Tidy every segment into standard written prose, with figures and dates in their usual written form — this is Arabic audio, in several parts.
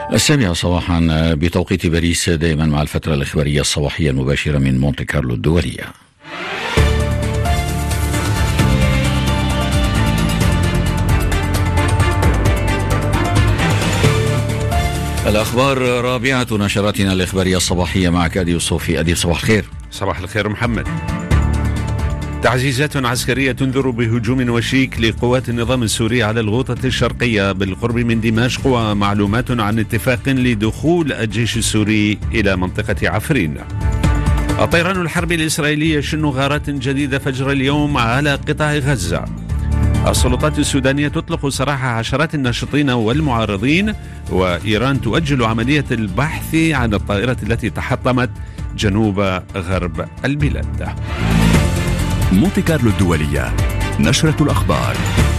السابعة صباحا بتوقيت باريس، دائما مع الفترة الإخبارية الصباحية المباشرة من مونte كارلو الدولية. الأخبار رابعة نشراتنا الإخبارية الصباحية، معك أدي صوفي. أدي صباح الخير. صباح الخير محمد. تعزيزات عسكرية تنذر بهجوم وشيك لقوات النظام السوري على الغوطة الشرقية بالقرب من دمشق، ومعلومات عن اتفاق لدخول الجيش السوري إلى منطقة عفرين. الطيران الحربي الإسرائيلي يشن غارات جديدة فجر اليوم على قطاع غزة. السلطات السودانية تطلق سراح عشرات الناشطين والمعارضين، وإيران تؤجل عملية البحث عن الطائرة التي تحطمت جنوب غرب البلاد. مونte كارلو الدولية، نشرة الأخبار.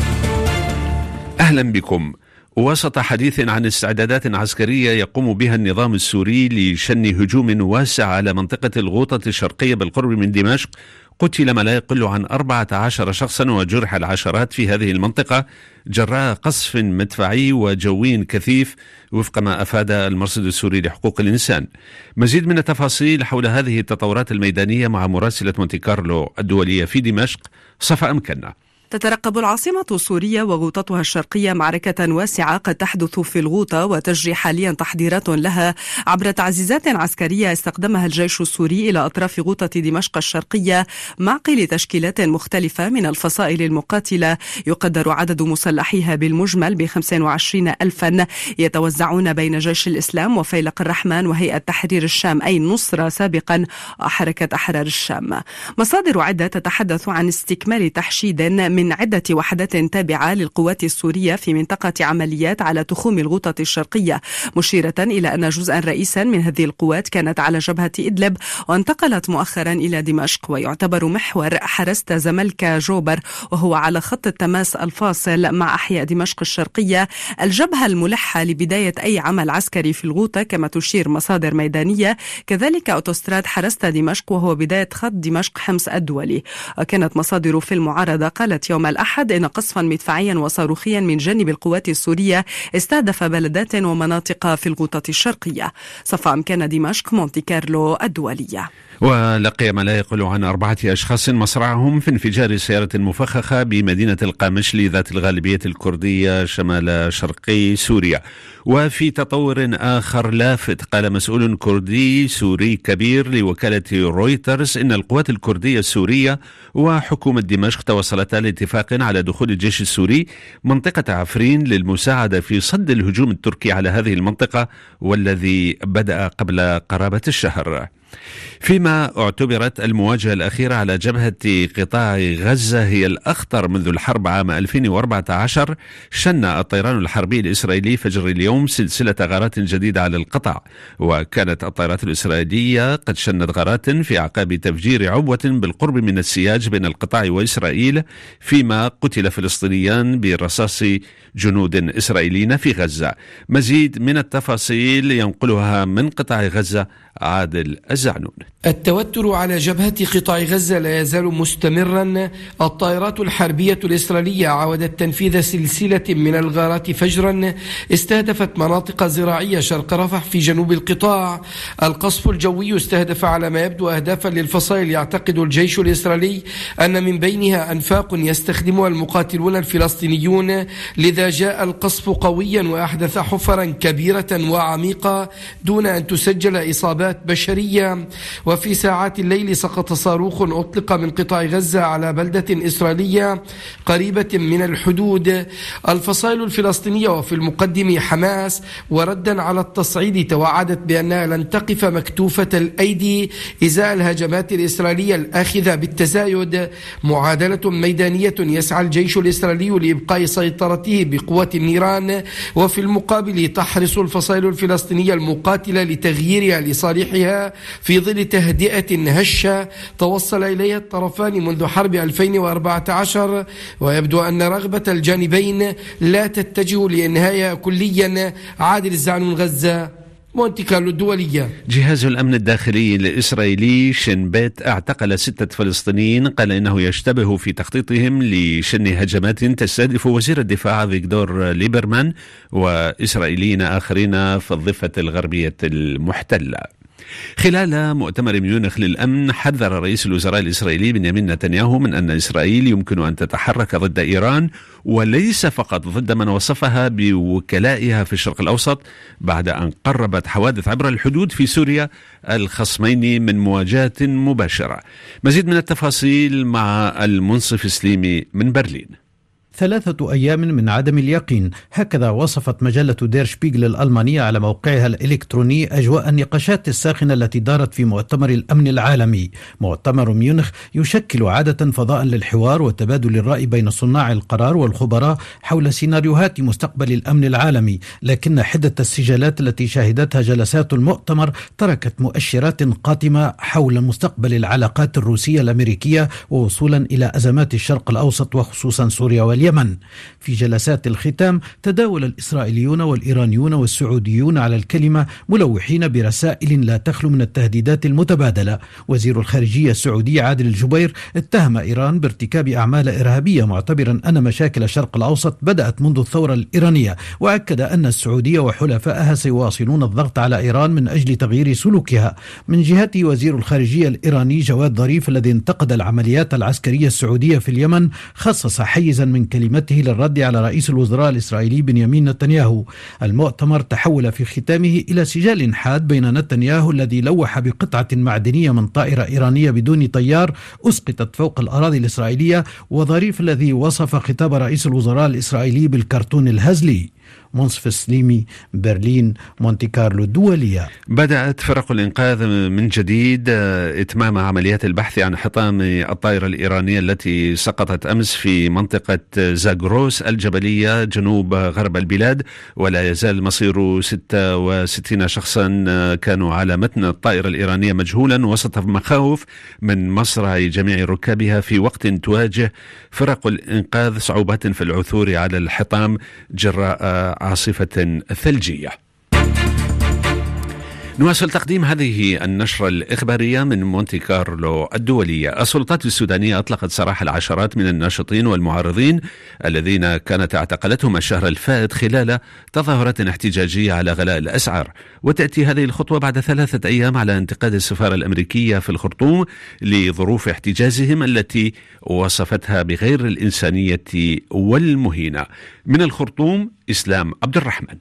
أهلا بكم. وسط حديث عن استعدادات عسكرية يقوم بها النظام السوري لشن هجوم واسع على منطقة الغوطة الشرقية بالقرب من دمشق، قتل ما لا يقل عن 14 شخصا وجرح العشرات في هذه المنطقة جراء قصف مدفعي وجوي كثيف، وفق ما أفاد المرصد السوري لحقوق الإنسان. مزيد من التفاصيل حول هذه التطورات الميدانية مع مراسلة مونte كارلو الدولية في دمشق صفاء مكنة. تترقب العاصمة السورية وغوطتها الشرقية معركة واسعة قد تحدث في الغوطة، وتجري حاليا تحضيرات لها عبر تعزيزات عسكرية استخدمها الجيش السوري إلى أطراف غوطة دمشق الشرقية، معقل تشكيلات مختلفة من الفصائل المقاتلة. يقدر عدد مسلحيها بالمجمل ب25 ألفا، يتوزعون بين جيش الإسلام وفيلق الرحمن وهيئة تحرير الشام، أي النصرة سابقا حركة أحرار الشام. مصادر عدة تتحدث عن استكمال تحشيد من عدة وحدات تابعة للقوات السورية في منطقة عمليات على تخوم الغوطة الشرقية، مشيرة إلى أن جزءا رئيسا من هذه القوات كانت على جبهة إدلب وانتقلت مؤخرا إلى دمشق. ويعتبر محور حرست زملكا جوبر، وهو على خط التماس الفاصل مع أحياء دمشق الشرقية، الجبهة الملحة لبداية أي عمل عسكري في الغوطة، كما تشير مصادر ميدانية. كذلك أوتوستراد حرست دمشق، وهو بداية خط دمشق حمص الدولي. وكانت مصادر في المعارضة قالت يوم الأحد إن قصفا مدفعيا وصاروخيا من جانب القوات السورية استهدف بلدات ومناطق في الغوطة الشرقية. صفاء كان دمشق، مونte كارلو الدولية. ولقي ما لا يقل عن 4 أشخاص مصرعهم في انفجار سيارة مفخخة بمدينة القامشلي ذات الغالبية الكردية شمال شرقي سوريا. وفي تطور آخر لافت، قال مسؤول كردي سوري كبير لوكالة رويترز إن القوات الكردية السورية وحكومة دمشق توصلتا لاتفاق على دخول الجيش السوري منطقة عفرين للمساعدة في صد الهجوم التركي على هذه المنطقة، والذي بدأ قبل قرابة الشهر. فيما اعتبرت المواجهة الأخيرة على جبهة قطاع غزة هي الأخطر منذ الحرب عام 2014، شن الطيران الحربي الإسرائيلي فجر اليوم سلسلة غارات جديدة على القطاع، وكانت الطائرات الإسرائيلية قد شنت غارات في أعقاب تفجير عبوة بالقرب من السياج بين القطاع وإسرائيل، فيما قتل فلسطينيان برصاص جنود إسرائيليين في غزة. مزيد من التفاصيل ينقلها من قطاع غزة عادل الزعنون. التوتر على جبهة قطاع غزة لا يزال مستمرا. الطائرات الحربية الإسرائيلية عاودت تنفيذ سلسلة من الغارات فجرا استهدفت مناطق زراعية شرق رفح في جنوب القطاع. القصف الجوي استهدف على ما يبدو أهدافا للفصائل يعتقد الجيش الإسرائيلي أن من بينها أنفاق يستخدمها المقاتلون الفلسطينيون، لذا جاء القصف قويا وأحدث حفرا كبيرة وعميقة دون أن تسجل إصابات بشرية. وفي ساعات الليل سقط صاروخ أطلق من قطاع غزة على بلدة إسرائيلية قريبة من الحدود. الفصائل الفلسطينية وفي المقدم حماس، وردا على التصعيد توعدت بأنها لن تقف مكتوفة الأيدي إزاء الهجمات الإسرائيلية الآخذة بالتزايد. معادلة ميدانية يسعى الجيش الإسرائيلي لإبقاء سيطرته بقوة النيران، وفي المقابل تحرص الفصائل الفلسطينية المقاتلة لتغييرها لصالحها في ظل تهدئة هشة توصل إليها الطرفان منذ حرب 2014، ويبدو أن رغبة الجانبين لا تتجه لإنهائها كليا. عادل الزعنون، غزة، مونتي كارلو الدولية. جهاز الأمن الداخلي الإسرائيلي شين بيت اعتقل 6 فلسطينيين قال إنه يشتبه في تخطيطهم لشن هجمات تستهدف وزير الدفاع فيكتور ليبرمان وإسرائيليين آخرين في الضفة الغربية المحتلة. خلال مؤتمر ميونخ للأمن حذر رئيس الوزراء الإسرائيلي بنيامين نتنياهو من أن إسرائيل يمكن أن تتحرك ضد إيران وليس فقط ضد من وصفها بوكلائها في الشرق الأوسط بعد أن قربت حوادث عبر الحدود في سوريا الخصمين من مواجهة مباشرة. مزيد من التفاصيل مع المنصف سليمي من برلين. 3 أيام من عدم اليقين، هكذا وصفت مجلة دير شبيغل الألمانية على موقعها الإلكتروني أجواء النقاشات الساخنة التي دارت في مؤتمر الأمن العالمي. مؤتمر ميونخ يشكل عادة فضاء للحوار وتبادل الرأي بين صناع القرار والخبراء حول سيناريوهات مستقبل الأمن العالمي، لكن حدة السجالات التي شهدتها جلسات المؤتمر تركت مؤشرات قاتمة حول مستقبل العلاقات الروسية الأمريكية ووصولا إلى أزمات الشرق الأوسط وخصوصا سوريا واليمن. في جلسات الختام تداول الإسرائيليون والإيرانيون والسعوديون على الكلمة ملوحين برسائل لا تخلو من التهديدات المتبادلة. وزير الخارجية السعودي عادل الجبير اتهم إيران بارتكاب أعمال إرهابية معتبرا أن مشاكل الشرق الأوسط بدأت منذ الثورة الإيرانية، وأكد أن السعودية وحلفائها سيواصلون الضغط على إيران من أجل تغيير سلوكها. من جهته وزير الخارجية الإيراني جواد ظريف الذي انتقد العمليات العسكرية السعودية في اليمن خصص حيزا من كلمته للرد على رئيس الوزراء الإسرائيلي بنيامين نتنياهو. المؤتمر تحول في ختامه إلى سجال حاد بين نتنياهو الذي لوح بقطعة معدنية من طائرة إيرانية بدون طيار أسقطت فوق الأراضي الإسرائيلية، وظريف الذي وصف خطاب رئيس الوزراء الإسرائيلي بالكرتون الهزلي. منصف سليمي، برلين، مونتي كارلو الدولية. بدأت فرق الإنقاذ من جديد إتمام عمليات البحث عن حطام الطائرة الإيرانية التي سقطت أمس في منطقة زاغروس الجبلية جنوب غرب البلاد، ولا يزال مصير 66 شخصا كانوا على متن الطائرة الإيرانية مجهولا وسط مخاوف من مصرع جميع ركابها في وقت تواجه فرق الإنقاذ صعوبات في العثور على الحطام جراء عاصفة ثلجية. نواصل تقديم هذه النشرة الإخبارية من مونتي كارلو الدولية. السلطات السودانية أطلقت سراح العشرات من الناشطين والمعارضين الذين كانت اعتقلتهم الشهر الفائت خلال تظاهرات احتجاجية على غلاء الأسعار، وتأتي هذه الخطوة بعد 3 أيام على انتقاد السفارة الأمريكية في الخرطوم لظروف احتجازهم التي وصفتها بغير الإنسانية والمهينة. من الخرطوم إسلام عبد الرحمن.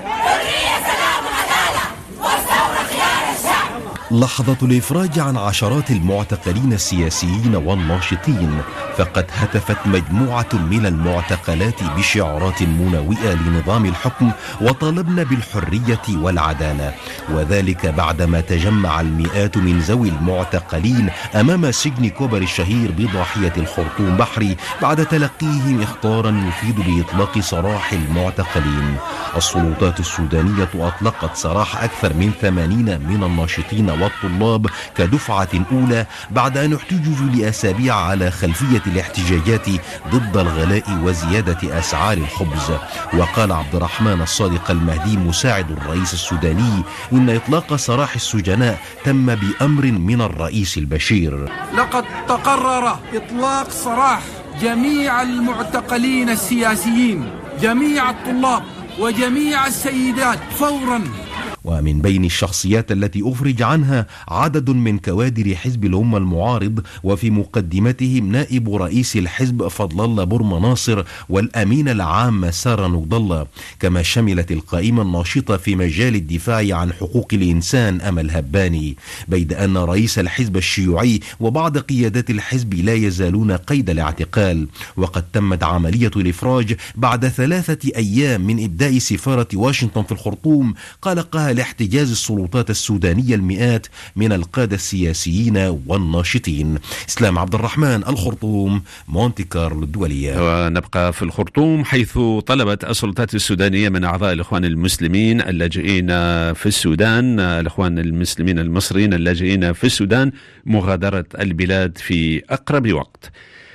لحظة الإفراج عن عشرات المعتقلين السياسيين والناشطين، فقد هتفت مجموعة من المعتقلات بشعارات مناوئة لنظام الحكم وطالبن بالحرية والعدالة، وذلك بعدما تجمع المئات من ذوي المعتقلين أمام سجن كوبر الشهير بضاحية الخرطوم بحري بعد تلقيهم إخطارا يفيد بإطلاق سراح المعتقلين. السلطات السودانية أطلقت سراح أكثر من 80 من الناشطين والطلاب كدفعة أولى بعد أن احتجزوا لأسابيع على خلفية الاحتجاجات ضد الغلاء وزيادة أسعار الخبز. وقال عبد الرحمن الصادق المهدي مساعد الرئيس السوداني إن إطلاق سراح السجناء تم بأمر من الرئيس البشير. لقد تقرر إطلاق سراح جميع المعتقلين السياسيين، جميع الطلاب وجميع السيدات فوراً. ومن بين الشخصيات التي أفرج عنها عدد من كوادر حزب الأمة المعارض، وفي مقدمتهم نائب رئيس الحزب فضل الله برما ناصر والأمين العام سارة نقض الله، كما شملت القائمة الناشطة في مجال الدفاع عن حقوق الإنسان أمل هباني، بيد أن رئيس الحزب الشيوعي وبعض قيادات الحزب لا يزالون قيد الاعتقال. وقد تمت عملية الإفراج بعد 3 أيام من إبداء سفارة واشنطن في الخرطوم قلقها لاحتجاز السلطات السودانية المئات من القادة السياسيين والناشطين. إسلام عبد الرحمن، الخرطوم، مونتي كارلو الدولية. ونبقى في الخرطوم حيث طلبت السلطات السودانية من أعضاء الإخوان المسلمين اللاجئين في السودان، الإخوان المسلمين المصريين اللاجئين في السودان، مغادرة البلاد في أقرب وقت.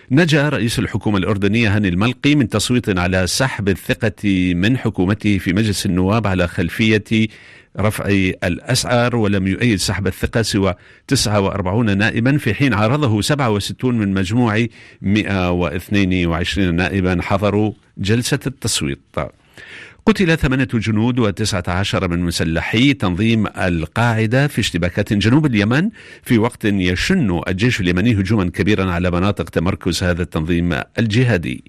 نجا رئيس الحكومة الأردنية هاني الملقي من تصويت على سحب الثقة من حكومته في مجلس النواب على خلفية رفع الأسعار، ولم يؤيد سحب الثقة سوى 49 نائبا، في حين عارضه 67 من مجموع 122 نائبا حضروا جلسة التصويت. قتل 8 جنود و19 من مسلحي تنظيم القاعدة في اشتباكات جنوب اليمن، في وقت يشن الجيش اليمني هجوما كبيرا على مناطق تمركز هذا التنظيم الجهادي.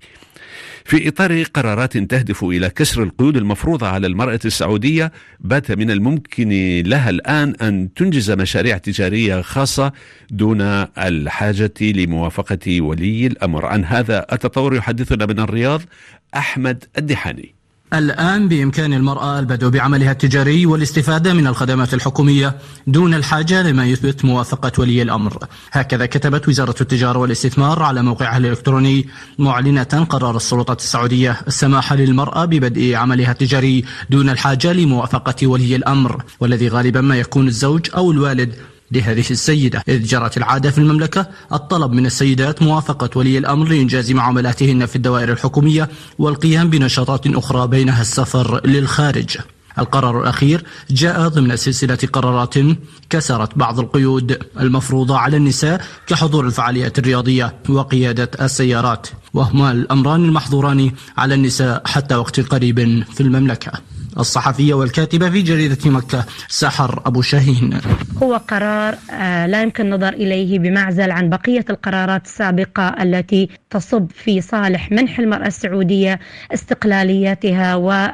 في إطار قرارات تهدف إلى كسر القيود المفروضة على المرأة السعودية، بات من الممكن لها الآن أن تنجز مشاريع تجارية خاصة دون الحاجة لموافقة ولي الأمر. عن هذا التطور يحدثنا من الرياض أحمد الدحاني. الآن بإمكان المرأة البدء بعملها التجاري والاستفادة من الخدمات الحكومية دون الحاجة لما يثبت موافقة ولي الأمر. هكذا كتبت وزارة التجارة والاستثمار على موقعها الإلكتروني، معلنة قرار السلطات السعودية السماح للمرأة ببدء عملها التجاري دون الحاجة لموافقة ولي الأمر، والذي غالبا ما يكون الزوج أو الوالد لهذه السيدة، إذ جرت العادة في المملكة الطلب من السيدات موافقة ولي الأمر لإنجاز معاملاتهن في الدوائر الحكومية والقيام بنشاطات أخرى بينها السفر للخارج. القرار الأخير جاء ضمن سلسلة قرارات كسرت بعض القيود المفروضة على النساء كحضور الفعاليات الرياضية وقيادة السيارات، وهما الأمران المحظوران على النساء حتى وقت قريب في المملكة. الصحفية والكاتبة في جريدة مكة سحر أبو شاهين. هو قرار لا يمكن النظر إليه بمعزل عن بقية القرارات السابقة التي تصب في صالح منح المرأة السعودية استقلاليتها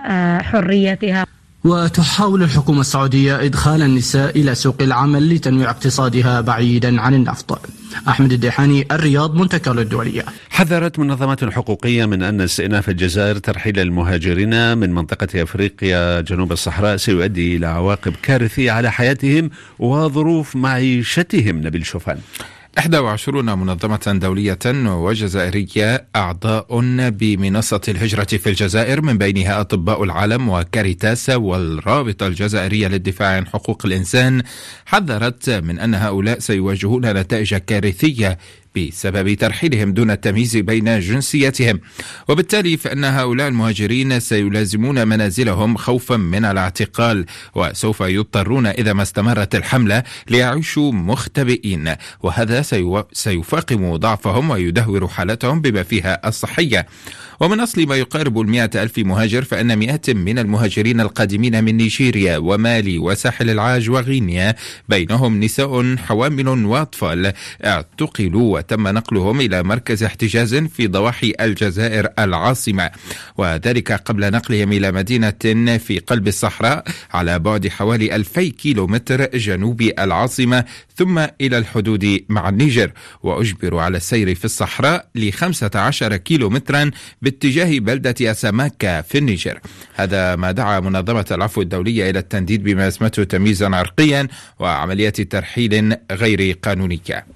وحريتها. وتحاول الحكومة السعودية إدخال النساء إلى سوق العمل لتنويع اقتصادها بعيدا عن النفط. أحمد الدحاني، الرياض، مونتي كارلو الدولية. حذرت منظمات حقوقية من أن استئناف الجزائر ترحيل المهاجرين من منطقة أفريقيا جنوب الصحراء سيؤدي إلى عواقب كارثية على حياتهم وظروف معيشتهم. نبيل شوفان. 21 منظمة دولية وجزائرية أعضاء بمنصة الهجرة في الجزائر، من بينها أطباء العالم وكاريتاس والرابطة الجزائرية للدفاع عن حقوق الإنسان، حذرت من أن هؤلاء سيواجهون نتائج كارثية بسبب ترحيلهم دون التمييز بين جنسيتهم، وبالتالي فإن هؤلاء المهاجرين سيلازمون منازلهم خوفا من الاعتقال، وسوف يضطرون إذا ما استمرت الحملة ليعيشوا مختبئين، وهذا سيفاقم ضعفهم ويدهور حالتهم بما فيها الصحية. ومن أصل ما يقارب 100,000 مهاجر، فإن مئات من المهاجرين القادمين من نيجيريا ومالي وساحل العاج وغينيا، بينهم نساء حوامل وأطفال، اعتقلوا وتم نقلهم إلى مركز احتجاز في ضواحي الجزائر العاصمة، وذلك قبل نقلهم إلى مدينة في قلب الصحراء على بعد حوالي 2000 كيلومتر جنوب العاصمة، ثم إلى الحدود مع النيجر، وأجبروا على السير في الصحراء ل15 كيلومترا باتجاه بلدة أساماكا في النيجر. هذا ما دعا منظمة العفو الدولية إلى التنديد بما اسمته تمييزا عرقيا وعمليات ترحيل غير قانونية.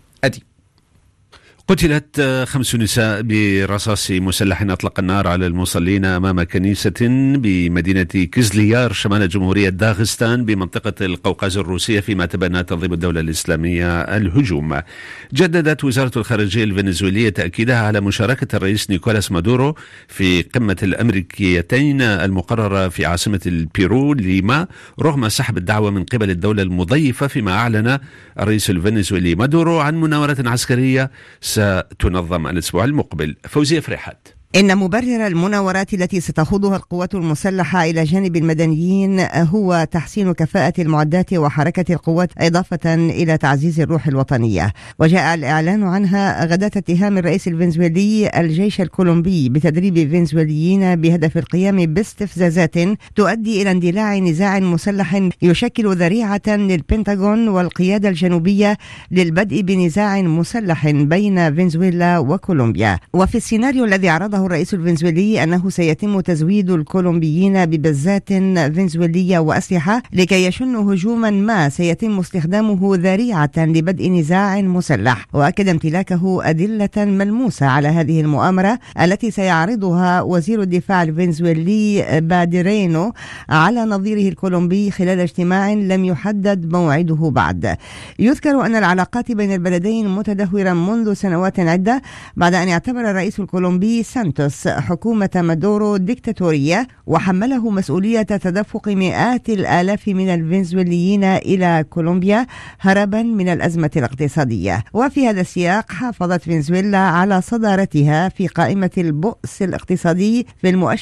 قتلت 5 نساء برصاص مسلح أطلق النار على المصلين أمام كنيسة بمدينة كزليار شمال جمهورية داغستان بمنطقة القوقاز الروسية، فيما تبنى تنظيم الدولة الإسلامية الهجوم. جددت وزارة الخارجية الفنزويلية تأكيدها على مشاركة الرئيس نيكولاس مادورو في قمة الأمريكيتين المقررة في عاصمة البيرو ليما رغم سحب الدعوة من قبل الدولة المضيفة، فيما أعلن الرئيس الفنزويلي مادورو عن مناورة عسكرية ستنظم الأسبوع المقبل. فوزية فريحات. إن مبرر المناورات التي ستخوضها القوات المسلحة إلى جانب المدنيين هو تحسين كفاءة المعدات وحركة القوات، إضافة إلى تعزيز الروح الوطنية. وجاء الإعلان عنها غداة اتهام الرئيس الفنزويلي الجيش الكولومبي بتدريب فنزويليين بهدف القيام باستفزازات تؤدي إلى اندلاع نزاع مسلح يشكل ذريعة للبنتاغون والقيادة الجنوبية للبدء بنزاع مسلح بين فنزويلا وكولومبيا. وفي السيناريو الذي عرضه أطلقه الرئيس الفنزويلي أنه سيتم تزويد الكولومبيين ببزات فنزويلية وأسلحة لكي يشنوا هجوما ما سيتم استخدامه ذريعة لبدء نزاع مسلح. وأكد امتلاكه أدلة ملموسة على هذه المؤامرة التي سيعرضها وزير الدفاع الفنزويلي بادرينو على نظيره الكولومبي خلال اجتماع لم يحدد موعده بعد. يذكر أن العلاقات بين البلدين متدهورة منذ سنوات عدة بعد أن اعتبر الرئيس الكولومبي سانتوس حكومة مادورو ديكتاتورية وحمله مسؤولية تدفق مئات الآلاف من الفنزويليين إلى كولومبيا هربا من الأزمة الاقتصادية. وفي هذا السياق حافظت فنزويلا على صدارتها في قائمة البؤس الاقتصادي في المؤشر